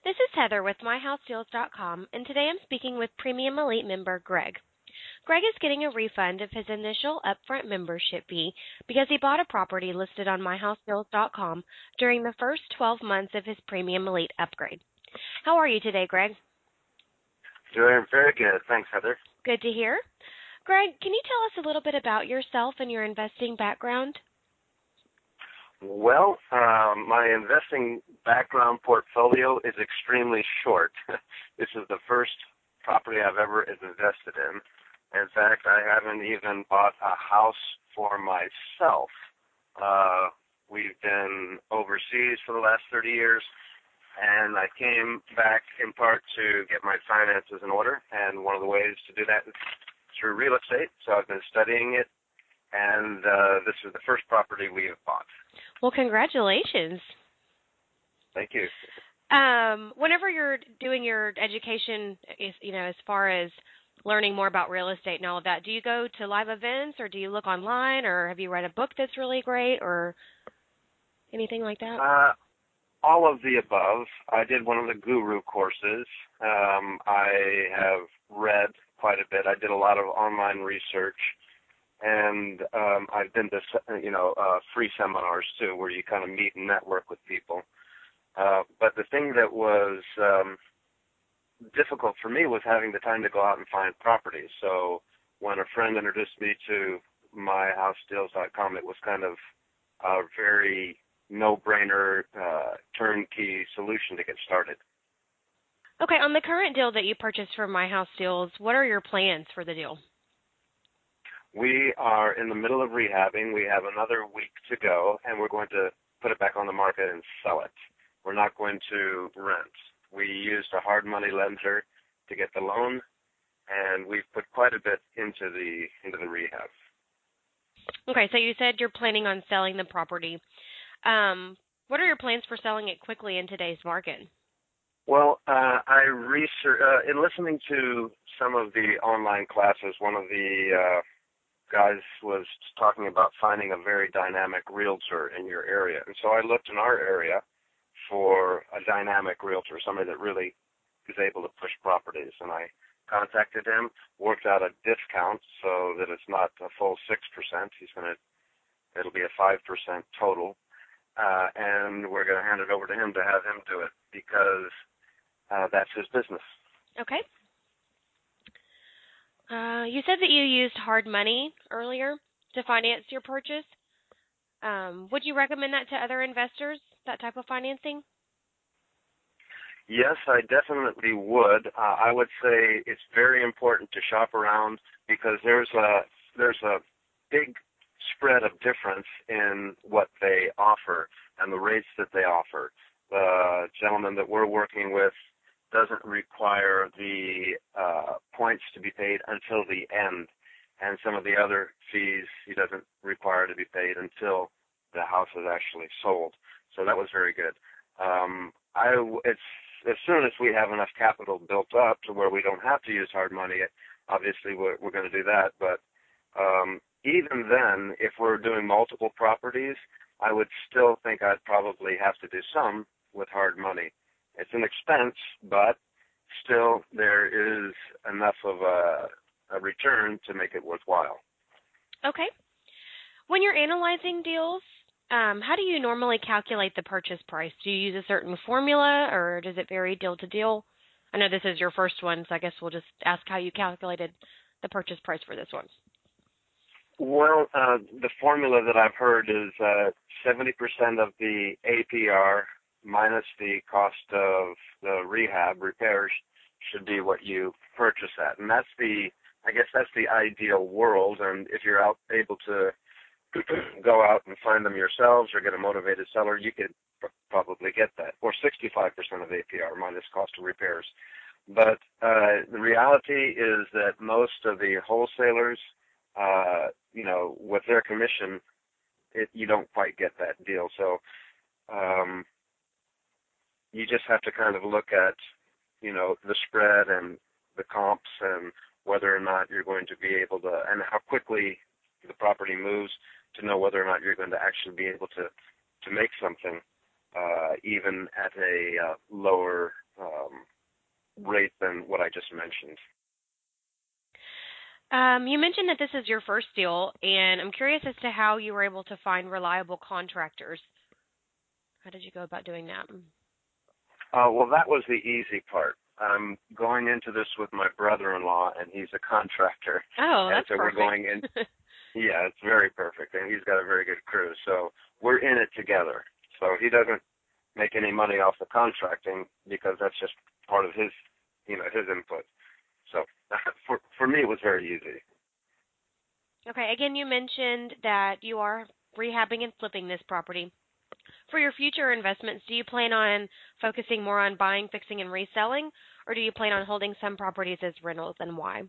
This is Heather with MyHouseDeals.com, and today I'm speaking with Premium Elite member Greg. Greg is getting a refund of his initial upfront membership fee because he bought a property listed on MyHouseDeals.com during the first 12 months of his Premium Elite upgrade. How are you today, Greg? Doing very good. Thanks, Heather. Good to hear. Greg, can you tell us a little bit about yourself and your investing background? Well, my investing background portfolio is extremely short. This is the first property I've ever invested in. In fact, I haven't even bought a house for myself. We've been overseas for the last 30 years, and I came back in part to get my finances in order, and one of the ways to do that is through real estate. So I've been studying it, and this is the first property we have bought. Well, congratulations. Thank you. Whenever you're doing your education, as far as learning more about real estate and all of that, do you go to live events or do you look online or have you read a book that's really great or anything like that? All of the above. I did one of the guru courses. I have read quite a bit. I did a lot of online research. And I've been to, free seminars, too, where you kind of meet and network with people. But the thing that was difficult for me was having the time to go out and find properties. So when a friend introduced me to MyHouseDeals.com, it was kind of a very no-brainer, turnkey solution to get started. Okay, on the current deal that you purchased from My House Deals, what are your plans for the deal? We are in the middle of rehabbing. We have another week to go, and we're going to put it back on the market and sell it. We're not going to rent. We used a hard money lender to get the loan, and we've put quite a bit into the rehab. Okay, so you said you're planning on selling the property. What are your plans for selling it quickly in today's market? Well, in listening to some of the online classes, one of the guys was talking about finding a very dynamic realtor in your area. And so I looked in our area for a dynamic realtor, somebody that really is able to push properties. And I contacted him, worked out a discount so that it's not a full 6%. It'll be a 5% total. And we're going to hand it over to him to have him do it because that's his business. Okay. You said that you used hard money earlier to finance your purchase. Would you recommend that to other investors, that type of financing? Yes, I definitely would. I would say it's very important to shop around because there's a big spread of difference in what they offer and the rates that they offer. The gentleman that we're working with doesn't require the points to be paid until the end, and some of the other fees he doesn't require to be paid until the house is actually sold. So that was very good. It's as soon as we have enough capital built up to where we don't have to use hard money, obviously we're going to do that. But even then, if we're doing multiple properties, I would still think I'd probably have to do some with hard money. It's an expense, but still there is enough of a return to make it worthwhile. Okay. When you're analyzing deals, how do you normally calculate the purchase price? Do you use a certain formula, or does it vary deal to deal? I know this is your first one, so I guess we'll just ask how you calculated the purchase price for this one. Well, the formula that I've heard is 70% of the APR minus the cost of the rehab repairs should be what you purchase at. And that's I guess that's the ideal world. And if you're able to go out and find them yourselves or get a motivated seller, you could probably get that. Or 65% of APR minus cost of repairs. But the reality is that most of the wholesalers, with their commission, you don't quite get that deal. So you just have to kind of look at, the spread and the comps and whether or not you're going to be able to, and how quickly the property moves to know whether or not you're going to actually be able to make something even at a lower rate than what I just mentioned. You mentioned that this is your first deal, and I'm curious as to how you were able to find reliable contractors. How did you go about doing that? Well, that was the easy part. I'm going into this with my brother-in-law, and he's a contractor. Oh, that's and so perfect. we're going in. Yeah, it's very perfect, and he's got a very good crew. So we're in it together. So he doesn't make any money off the contracting because that's just part of his, his input. So for me, it was very easy. Okay, again, you mentioned that you are rehabbing and flipping this property. For your future investments, do you plan on focusing more on buying, fixing, and reselling, or do you plan on holding some properties as rentals, and why?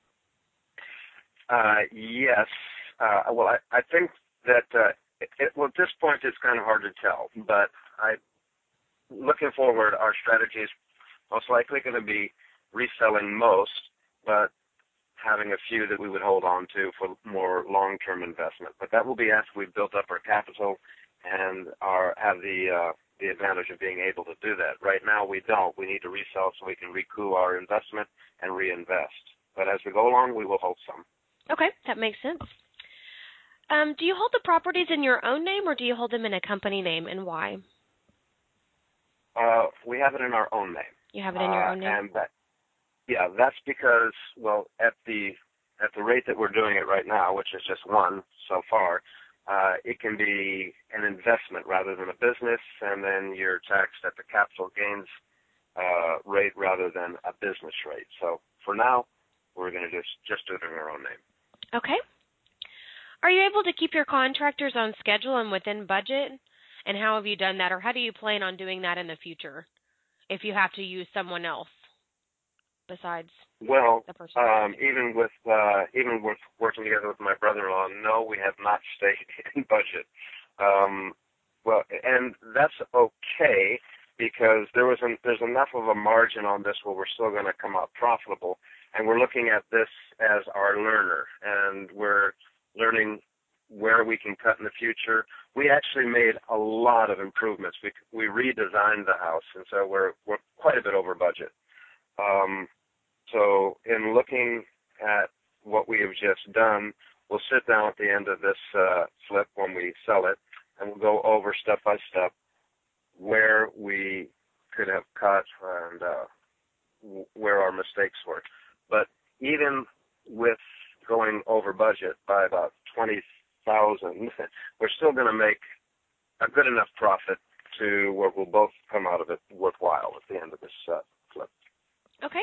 Yes. Well, I think that at this point it's kind of hard to tell, but looking forward, our strategy is most likely going to be reselling most, but having a few that we would hold on to for more long-term investment. But that will be after we've built up our capital and have the advantage of being able to do that. Right now we don't. We need to resell so we can recoup our investment and reinvest. But as we go along, we will hold some. Okay, that makes sense. Do you hold the properties in your own name, or do you hold them in a company name, and why? We have it in our own name. You have it in your own name? And that's because, well, at the rate that we're doing it right now, which is just one so far, it can be an investment rather than a business, and then you're taxed at the capital gains rate rather than a business rate. So for now, we're going to just do it in our own name. Okay. Are you able to keep your contractors on schedule and within budget? And how have you done that, or how do you plan on doing that in the future if you have to use someone else besides the person? Even with working together with my brother-in-law, no, we have not stayed in budget. And that's okay because there's enough of a margin on this where we're still going to come out profitable, and we're looking at this as our learner, and we're learning where we can cut in the future. We actually made a lot of improvements. We redesigned the house, and so we're quite a bit over budget. So in looking at what we have just done, we'll sit down at the end of this flip when we sell it, and we'll go over step by step where we could have cut and where our mistakes were. But even with going over budget by about $20,000, we're still going to make a good enough profit to where we'll both come out of it worthwhile at the end of this flip. Okay.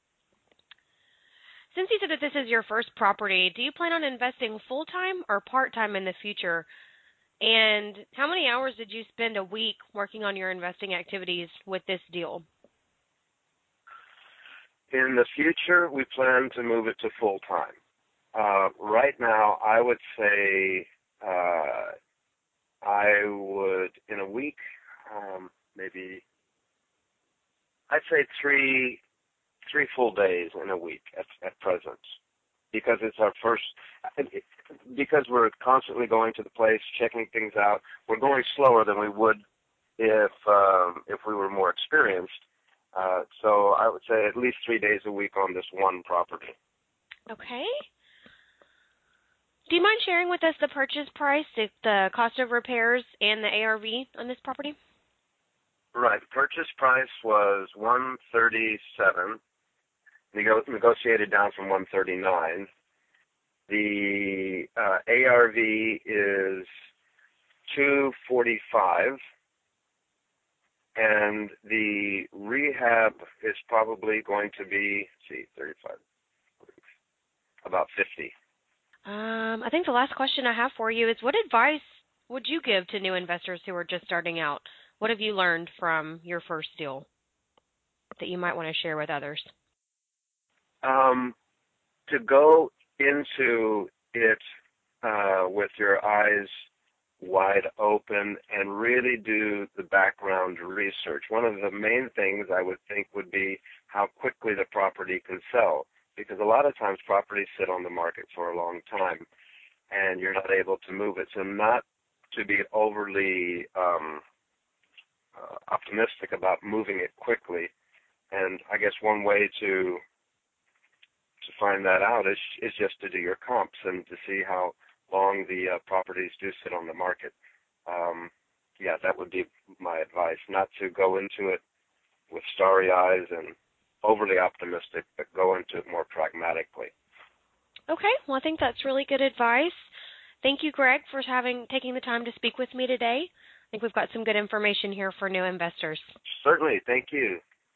Since you said that this is your first property, do you plan on investing full-time or part-time in the future? And how many hours did you spend a week working on your investing activities with this deal? In the future, we plan to move it to full-time. Right now, I would say I would, in a week, maybe, I'd say three full days in a week at present, because it's our first, because we're constantly going to the place, checking things out. We're going slower than we would if we were more experienced. So I would say at least 3 days a week on this one property. Okay. Do you mind sharing with us the purchase price, the cost of repairs, and the ARV on this property? Right. The purchase price was $137. Negotiated down from $139. The ARV is $245, and the rehab is probably going to be, 35, about $50. I think the last question I have for you is, what advice would you give to new investors who are just starting out? What have you learned from your first deal that you might want to share with others? To go into it with your eyes wide open and really do the background research. One of the main things I would think would be how quickly the property can sell, because a lot of times properties sit on the market for a long time and you're not able to move it. So not to be overly optimistic about moving it quickly. And I guess one way to find that out is just to do your comps and to see how long the properties do sit on the market. Yeah, that would be my advice, not to go into it with starry eyes and overly optimistic, but go into it more pragmatically. Okay, well, I think that's really good advice. Thank you, Greg, for taking the time to speak with me today. I think we've got some good information here for new investors. Certainly. Thank you.